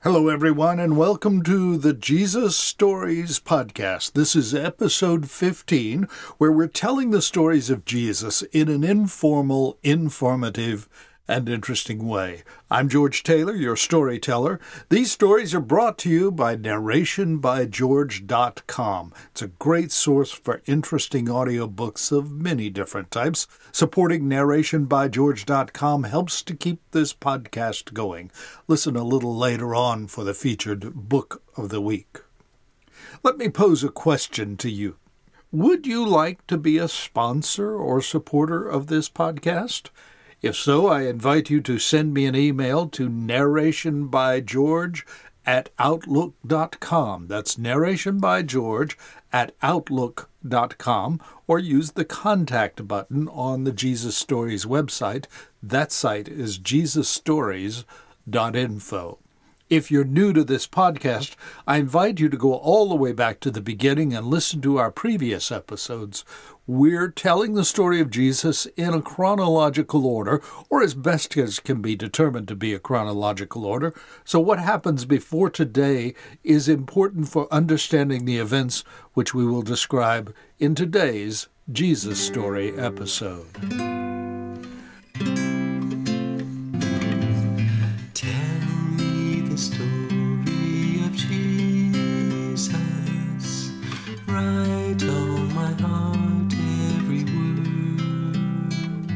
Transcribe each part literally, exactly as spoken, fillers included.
Hello, everyone, and welcome to the Jesus Stories podcast. This is episode fifteen, where we're telling the stories of Jesus in an informal, informative, and interesting way. I'm George Taylor, your storyteller. These stories are brought to you by narration by george dot com. It's a great source for interesting audiobooks of many different types. Supporting narration by george dot com helps to keep this podcast going. Listen a little later on for the featured book of the week. Let me pose a question to you. Would you like to be a sponsor or supporter of this podcast? If so, I invite you to send me an email to narrationbygeorge at outlook dot com. That's narrationbygeorge at outlook dot com, or use the contact button on the Jesus Stories website. That site is jesus stories dot info. If you're new to this podcast, I invite you to go all the way back to the beginning and listen to our previous episodes. We're telling the story of Jesus in a chronological order, or as best as can be determined to be a chronological order. So what happens before today is important for understanding the events which we will describe in today's Jesus Story episode. Story of Jesus, write on my heart every word.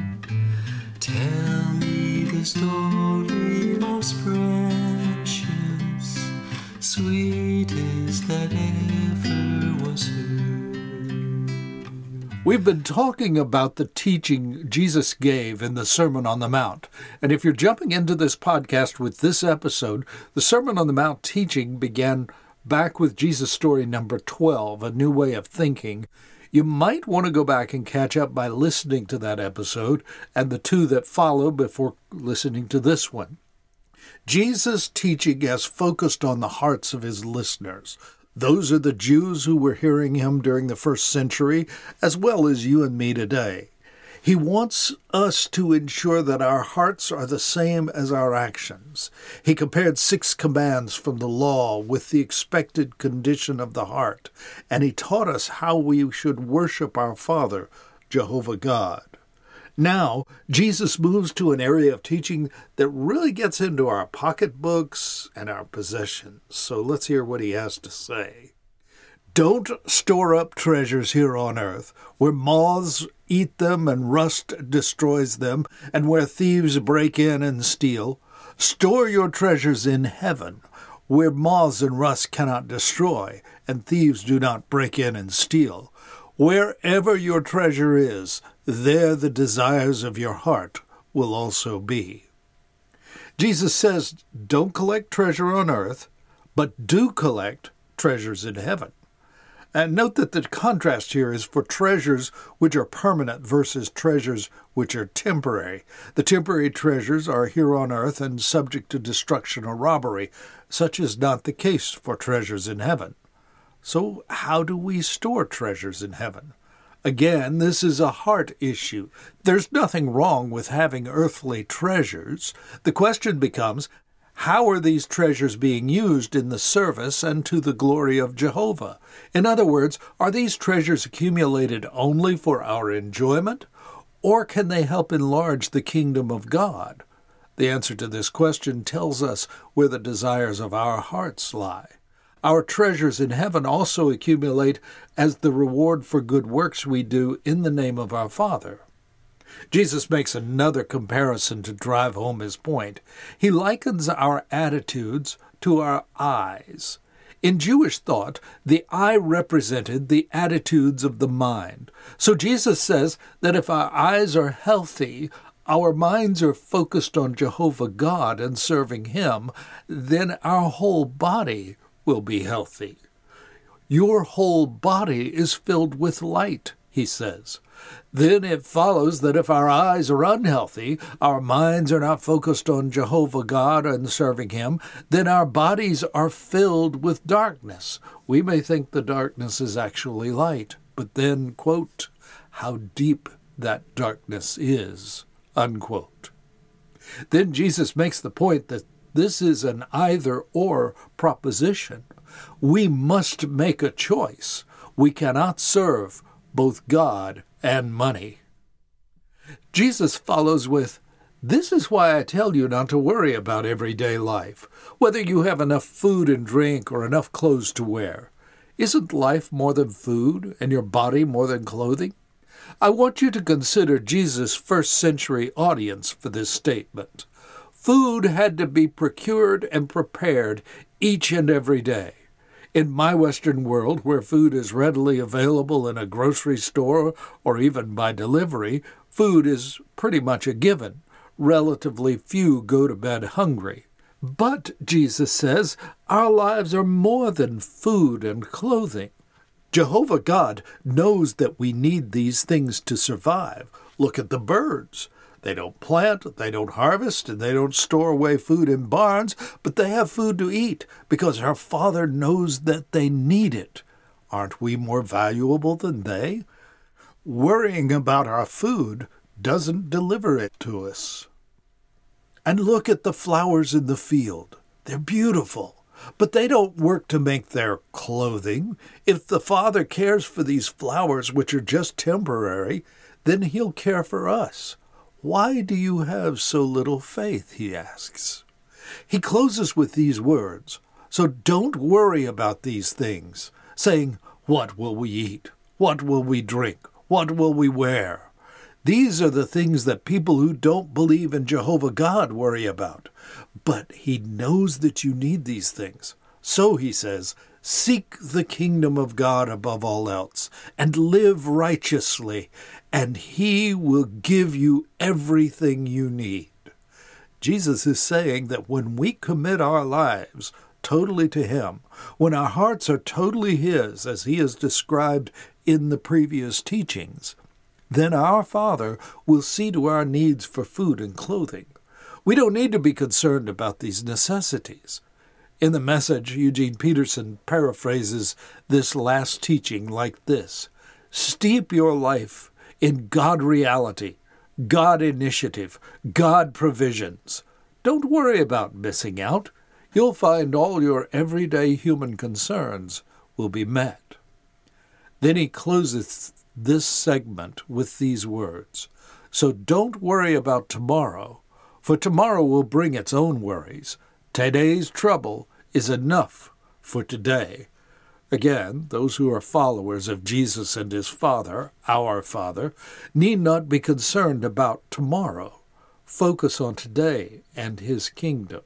Tell me the story most precious, sweetest that ever was heard. We've been talking about the teaching Jesus gave in the Sermon on the Mount. And if you're jumping into this podcast with this episode, the Sermon on the Mount teaching began back with Jesus story number twelve, A New Way of Thinking. You might want to go back and catch up by listening to that episode and the two that follow before listening to this one. Jesus' teaching has focused on the hearts of his listeners. Those are the Jews who were hearing him during the first century, as well as you and me today. He wants us to ensure that our hearts are the same as our actions. He compared six commands from the law with the expected condition of the heart, and he taught us how we should worship our Father, Jehovah God. Now, Jesus moves to an area of teaching that really gets into our pocketbooks and our possessions. So let's hear what he has to say. Don't store up treasures here on earth, where moths eat them and rust destroys them, and where thieves break in and steal. Store your treasures in heaven, where moths and rust cannot destroy, and thieves do not break in and steal. Wherever your treasure is, there the desires of your heart will also be. Jesus says, don't collect treasure on earth, but do collect treasures in heaven. And note that the contrast here is for treasures which are permanent versus treasures which are temporary. The temporary treasures are here on earth and subject to destruction or robbery. Such is not the case for treasures in heaven. So how do we store treasures in heaven? Again, this is a heart issue. There's nothing wrong with having earthly treasures. The question becomes, how are these treasures being used in the service and to the glory of Jehovah? In other words, are these treasures accumulated only for our enjoyment, or can they help enlarge the kingdom of God? The answer to this question tells us where the desires of our hearts lie. Our treasures in heaven also accumulate as the reward for good works we do in the name of our Father. Jesus makes another comparison to drive home his point. He likens our attitudes to our eyes. In Jewish thought, the eye represented the attitudes of the mind. So Jesus says that if our eyes are healthy, our minds are focused on Jehovah God and serving him, then our whole body will be healthy. Your whole body is filled with light, he says. Then it follows that if our eyes are unhealthy, our minds are not focused on Jehovah God and serving him, then our bodies are filled with darkness. We may think the darkness is actually light, but then, quote, how deep that darkness is, unquote. Then Jesus makes the point that this is an either-or proposition. We must make a choice. We cannot serve both God and money. Jesus follows with, "This is why I tell you not to worry about everyday life, whether you have enough food and drink or enough clothes to wear. Isn't life more than food and your body more than clothing?" I want you to consider Jesus' first century audience for this statement. Food had to be procured and prepared each and every day. In my Western world, where food is readily available in a grocery store or even by delivery, food is pretty much a given. Relatively few go to bed hungry. But, Jesus says, our lives are more than food and clothing. Jehovah God knows that we need these things to survive. Look at the birds. They don't plant, they don't harvest, and they don't store away food in barns, but they have food to eat because our Father knows that they need it. Aren't we more valuable than they? Worrying about our food doesn't deliver it to us. And look at the flowers in the field. They're beautiful, but they don't work to make their clothing. If the Father cares for these flowers, which are just temporary, then He'll care for us. Why do you have so little faith? He asks. He closes with these words, "So don't worry about these things," saying, "What will we eat? What will we drink? What will we wear?" These are the things that people who don't believe in Jehovah God worry about. But He knows that you need these things. So He says, "Seek the kingdom of God above all else, and live righteously, and He will give you everything you need." Jesus is saying that when we commit our lives totally to Him, when our hearts are totally His, as He is described in the previous teachings, then our Father will see to our needs for food and clothing. We don't need to be concerned about these necessities. In the Message, Eugene Peterson paraphrases this last teaching like this: "Steep your life in God reality, God initiative, God provisions. Don't worry about missing out. You'll find all your everyday human concerns will be met." Then he closes this segment with these words: "So don't worry about tomorrow, for tomorrow will bring its own worries. Today's trouble is enough for today." Again, those who are followers of Jesus and His Father, our Father, need not be concerned about tomorrow. Focus on today and His kingdom.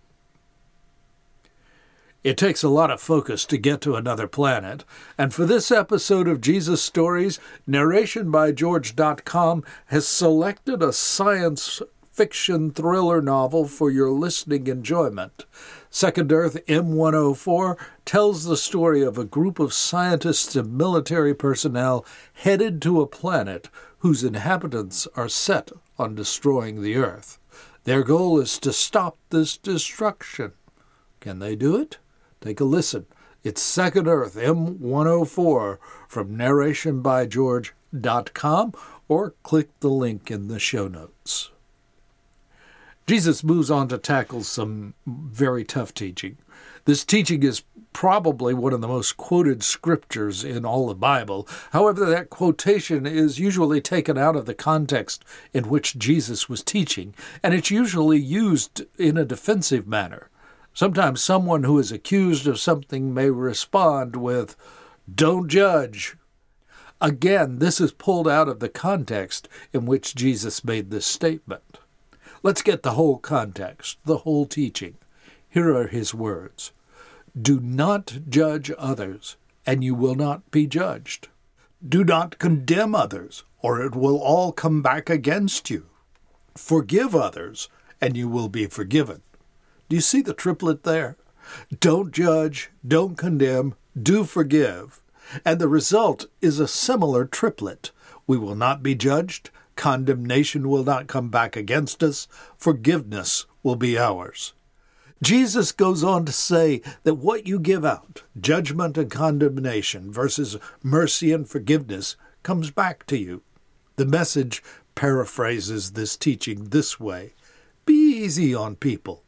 It takes a lot of focus to get to another planet, and for this episode of Jesus Stories, narration by george dot com has selected a science fiction thriller novel for your listening enjoyment. Second Earth M one oh four tells the story of a group of scientists and military personnel headed to a planet whose inhabitants are set on destroying the Earth. Their goal is to stop this destruction. Can they do it? Take a listen. It's Second Earth M one oh four from narration by george dot com, or click the link in the show notes. Jesus moves on to tackle some very tough teaching. This teaching is probably one of the most quoted scriptures in all the Bible. However, that quotation is usually taken out of the context in which Jesus was teaching, and it's usually used in a defensive manner. Sometimes someone who is accused of something may respond with, "Don't judge." Again, this is pulled out of the context in which Jesus made this statement. Let's get the whole context, the whole teaching. Here are His words: "Do not judge others, and you will not be judged. Do not condemn others, or it will all come back against you. Forgive others, and you will be forgiven." Do you see the triplet there? Don't judge, don't condemn, do forgive. And the result is a similar triplet. We will not be judged, condemnation will not come back against us, forgiveness will be ours. Jesus goes on to say that what you give out, judgment and condemnation versus mercy and forgiveness, comes back to you. The Message paraphrases this teaching this way: "Be easy on people.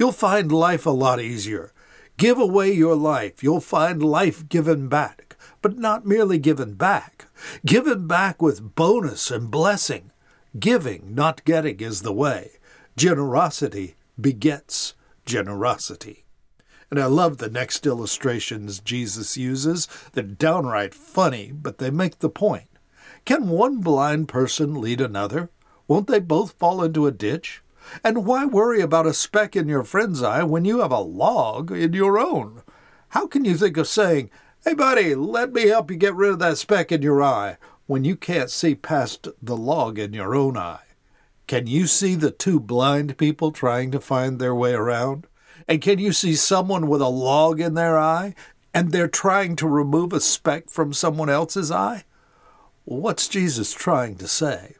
You'll find life a lot easier. Give away your life. You'll find life given back, but not merely given back. Given back with bonus and blessing. Giving, not getting, is the way. Generosity begets generosity. And I love the next illustrations Jesus uses. They're downright funny, but they make the point. Can one blind person lead another? Won't they both fall into a ditch? And why worry about a speck in your friend's eye when you have a log in your own? How can you think of saying, "Hey, buddy, let me help you get rid of that speck in your eye," when you can't see past the log in your own eye? Can you see the two blind people trying to find their way around? And can you see someone with a log in their eye, and they're trying to remove a speck from someone else's eye? Well, what's Jesus trying to say?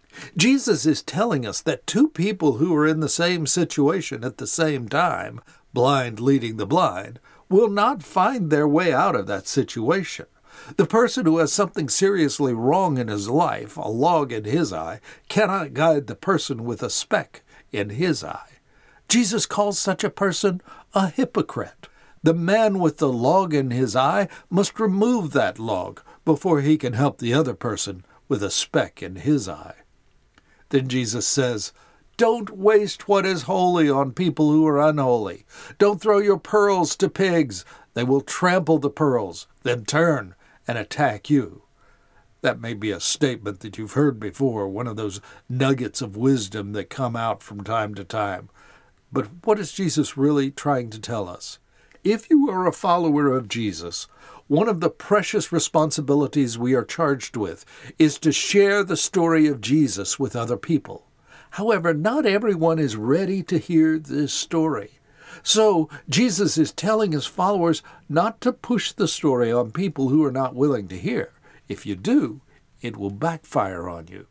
Jesus is telling us that two people who are in the same situation at the same time, blind leading the blind, will not find their way out of that situation. The person who has something seriously wrong in his life, a log in his eye, cannot guide the person with a speck in his eye. Jesus calls such a person a hypocrite. The man with the log in his eye must remove that log before he can help the other person with a speck in his eye. Then Jesus says, "Don't waste what is holy on people who are unholy. Don't throw your pearls to pigs. They will trample the pearls, then turn and attack you." That may be a statement that you've heard before, one of those nuggets of wisdom that come out from time to time. But what is Jesus really trying to tell us? If you are a follower of Jesus, one of the precious responsibilities we are charged with is to share the story of Jesus with other people. However, not everyone is ready to hear this story. So Jesus is telling his followers not to push the story on people who are not willing to hear. If you do, it will backfire on you.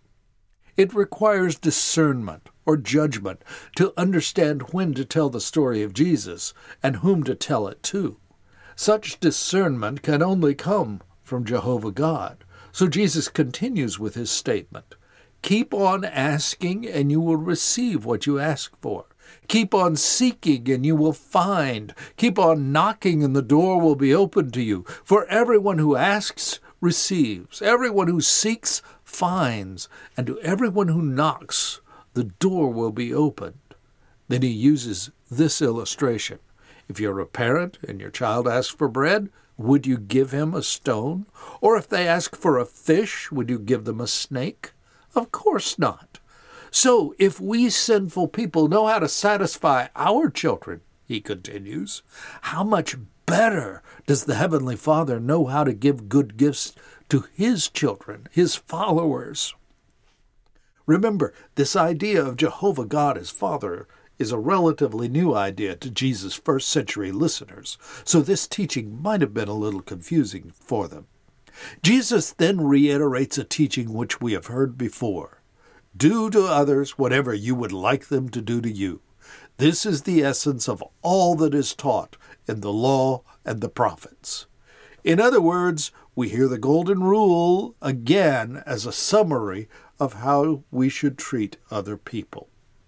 It requires discernment or judgment to understand when to tell the story of Jesus and whom to tell it to. Such discernment can only come from Jehovah God. So Jesus continues with his statement. Keep on asking and you will receive what you ask for. Keep on seeking and you will find. Keep on knocking and the door will be open to you. For everyone who asks receives. Everyone who seeks finds. And to everyone who knocks, the door will be opened. Then he uses this illustration. If you're a parent and your child asks for bread, would you give him a stone? Or if they ask for a fish, would you give them a snake? Of course not. So if we sinful people know how to satisfy our children, he continues, how much better does the Heavenly Father know how to give good gifts to his children, his followers? Remember, this idea of Jehovah God as Father is a relatively new idea to Jesus' first century listeners, so this teaching might have been a little confusing for them. Jesus then reiterates a teaching which we have heard before. Do to others whatever you would like them to do to you. This is the essence of all that is taught in the law and the prophets. In other words, we hear the Golden Rule again as a summary of how we should treat other people.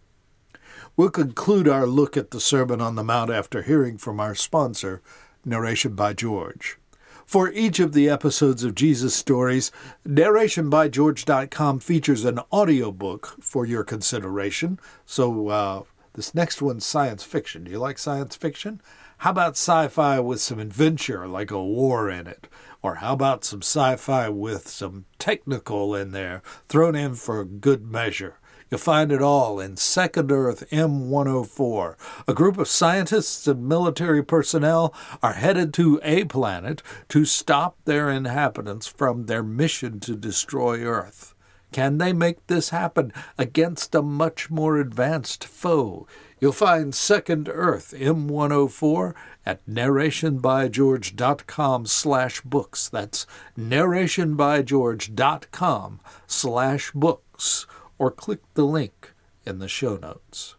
We'll conclude our look at the Sermon on the Mount after hearing from our sponsor, Narration by George. For each of the episodes of Jesus Stories, narration by george dot com features an audiobook for your consideration. So uh, this next one's science fiction. Do you like science fiction? How about sci-fi with some adventure, like a war in it? Or how about some sci-fi with some technical in there, thrown in for good measure? You'll find it all in Second Earth M one oh four. A group of scientists and military personnel are headed to a planet to stop their inhabitants from their mission to destroy Earth. Can they make this happen against a much more advanced foe? You'll find Second Earth M one oh four at narration by george dot com slash books. That's narration by george dot com slash books. Or click the link in the show notes.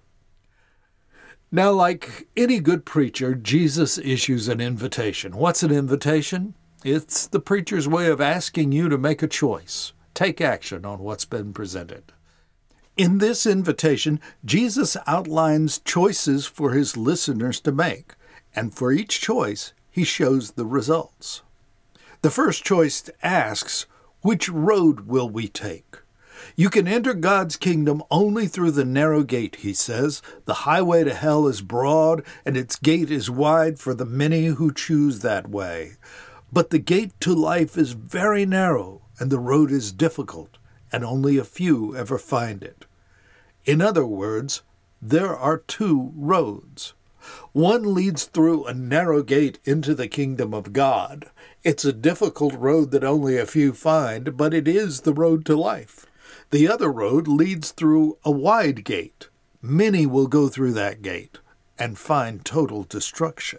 Now, like any good preacher, Jesus issues an invitation. What's an invitation? It's the preacher's way of asking you to make a choice, take action on what's been presented. In this invitation, Jesus outlines choices for his listeners to make, and for each choice, he shows the results. The first choice asks, which road will we take? You can enter God's kingdom only through the narrow gate, he says. The highway to hell is broad, and its gate is wide for the many who choose that way. But the gate to life is very narrow, and the road is difficult, and only a few ever find it. In other words, there are two roads. One leads through a narrow gate into the kingdom of God. It's a difficult road that only a few find, but it is the road to life. The other road leads through a wide gate. Many will go through that gate and find total destruction.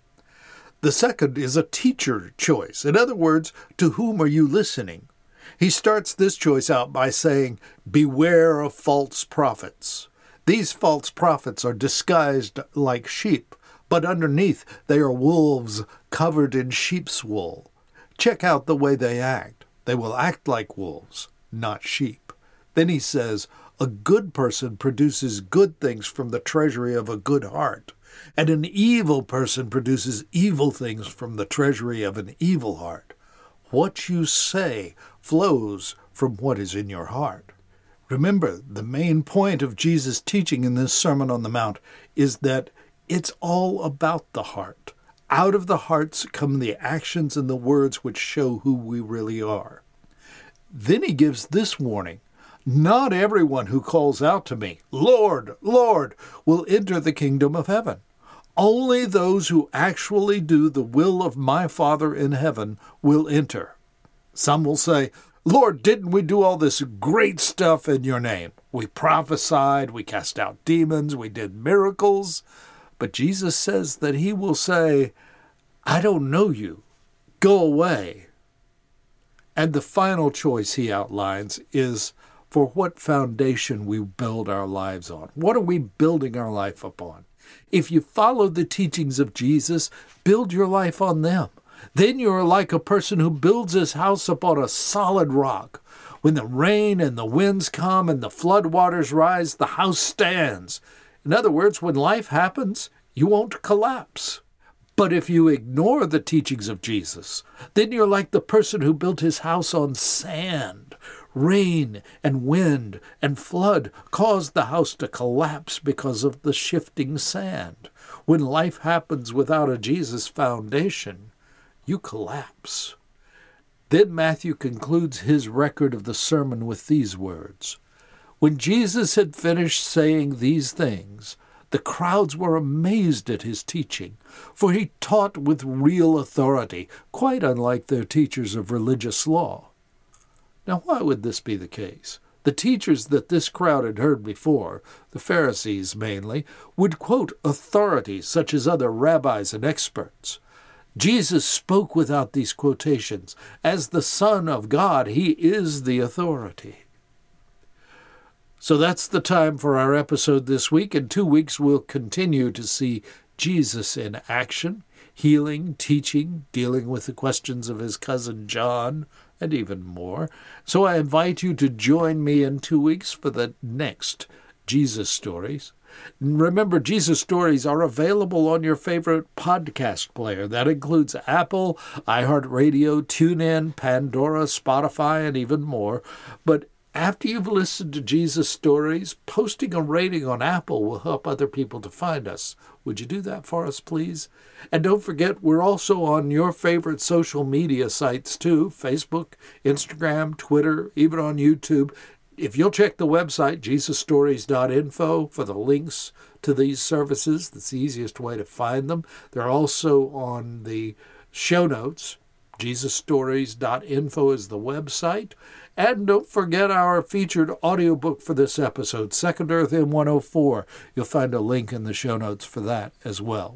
The second is a teacher choice. In other words, to whom are you listening? He starts this choice out by saying, beware of false prophets. These false prophets are disguised like sheep, but underneath they are wolves covered in sheep's wool. Check out the way they act. They will act like wolves, not sheep. Then he says, a good person produces good things from the treasury of a good heart, and an evil person produces evil things from the treasury of an evil heart. What you say flows from what is in your heart. Remember, the main point of Jesus' teaching in this Sermon on the Mount is that it's all about the heart. Out of the hearts come the actions and the words which show who we really are. Then he gives this warning. Not everyone who calls out to me, Lord, Lord, will enter the kingdom of heaven. Only those who actually do the will of my Father in heaven will enter. Some will say, Lord, didn't we do all this great stuff in your name? We prophesied, we cast out demons, we did miracles. But Jesus says that he will say, I don't know you. Go away. And the final choice he outlines is for what foundation we build our lives on. What are we building our life upon? If you follow the teachings of Jesus, build your life on them. Then you are like a person who builds his house upon a solid rock. When the rain and the winds come and the floodwaters rise, the house stands. In other words, when life happens, you won't collapse. But if you ignore the teachings of Jesus, then you're like the person who built his house on sand. Rain and wind and flood caused the house to collapse because of the shifting sand. When life happens without a Jesus foundation, you collapse. Then Matthew concludes his record of the sermon with these words. When Jesus had finished saying these things, the crowds were amazed at his teaching, for he taught with real authority, quite unlike their teachers of religious law. Now, why would this be the case? The teachers that this crowd had heard before, the Pharisees mainly, would quote authorities such as other rabbis and experts. Jesus spoke without these quotations. As the Son of God, he is the authority. So that's the time for our episode this week. In two weeks, we'll continue to see Jesus in action, healing, teaching, dealing with the questions of his cousin John, and even more. So I invite you to join me in two weeks for the next Jesus Stories. Remember, Jesus Stories are available on your favorite podcast player. That includes Apple, iHeartRadio, TuneIn, Pandora, Spotify, and even more. But after you've listened to Jesus Stories, posting a rating on Apple will help other people to find us. Would you do that for us, please? And don't forget, we're also on your favorite social media sites, too. Facebook, Instagram, Twitter, even on YouTube. If you'll check the website, jesus stories dot info, for the links to these services, that's the easiest way to find them. They're also on the show notes. jesus stories dot info is the website. And don't forget our featured audiobook for this episode, Second Earth in one oh four. You'll find a link in the show notes for that as well.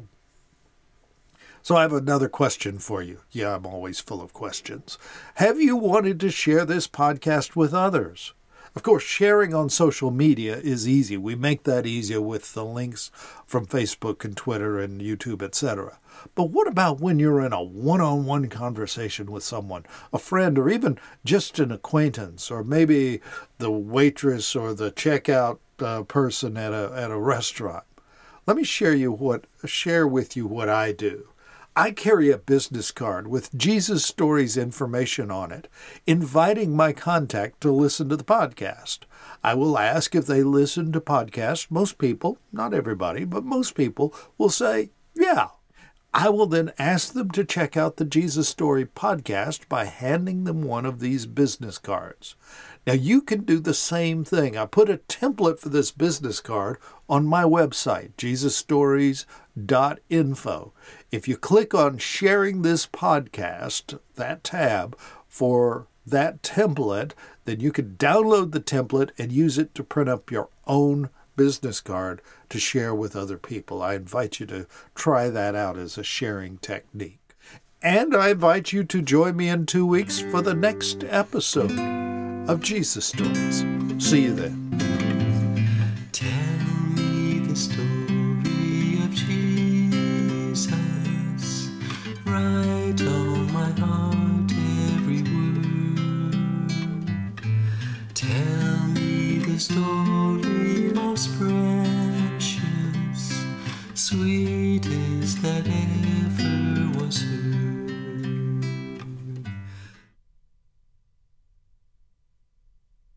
So I have another question for you. Yeah, I'm always full of questions. Have you wanted to share this podcast with others? Of course, sharing on social media is easy. We make that easier with the links from Facebook and Twitter and YouTube, et cetera. But what about when you're in a one-on-one conversation with someone, a friend, or even just an acquaintance, or maybe the waitress or the checkout uh, person at a at a restaurant? Let me share you what share with you what I do. I carry a business card with Jesus Stories information on it, inviting my contact to listen to the podcast. I will ask if they listen to podcasts. Most people, not everybody, but most people will say, yeah. I will then ask them to check out the Jesus Story podcast by handing them one of these business cards. Now, you can do the same thing. I put a template for this business card on my website, jesus stories dot info. If you click on sharing this podcast, that tab, for that template, then you can download the template and use it to print up your own business card to share with other people. I invite you to try that out as a sharing technique. And I invite you to join me in two weeks for the next episode of Jesus Stories. See you then. Tell me the story of Jesus. Write on my heart every word. Tell me the story most precious, sweet is that air.